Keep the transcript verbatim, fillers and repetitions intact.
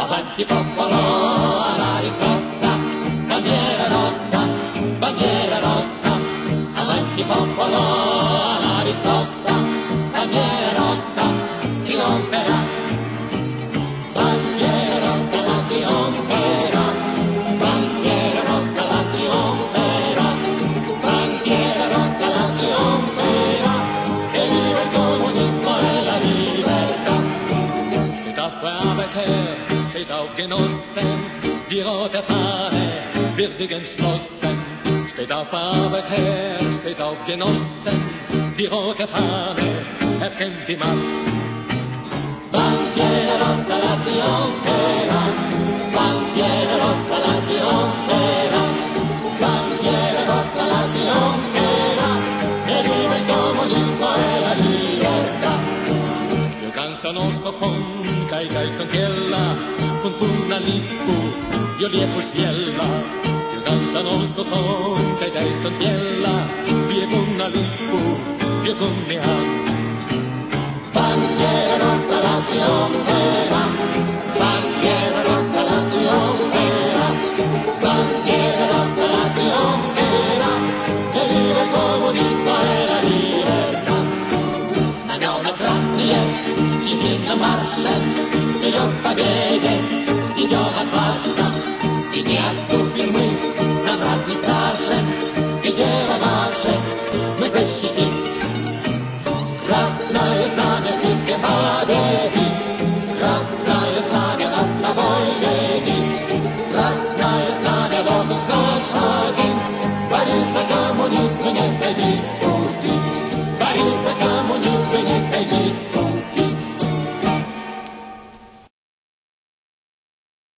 avanti popolo, alaris rossa, bandiera rossa, bandiera rossa, avanti popolo, alaris rossa, bandiera rossa, trionferà, bandiera rossa la trionferà, bandiera rossa la trionferà, bandiera rossa la trionferà, e viva il comunismo e la libertà. Steht auf Arbeiter, steht auf Genossen, die rote Fahne, wir sind entschlossen. Steht auf Arbeiter, steht auf Genossen, die rote Fahne, erkennt die Macht. Bandiera rossa la trionferà, bandiera rossa la trionferà, bandiera rossa la trionferà, e viva il comunismo e la libertà. Du kannst an oss kochon, kai geist und kella, von punna lippu, io lieku sjella. Du kannst an oss kochon, kai geist und kella, vi punna lippu, io kummi han. Bandiera rossa la trionferà, bandiera rossa la trionferà, bandiera rossa la trionferà, e viva il comunismo e la libertà. Znamiona krasne, dziewczyny marsze, ty ją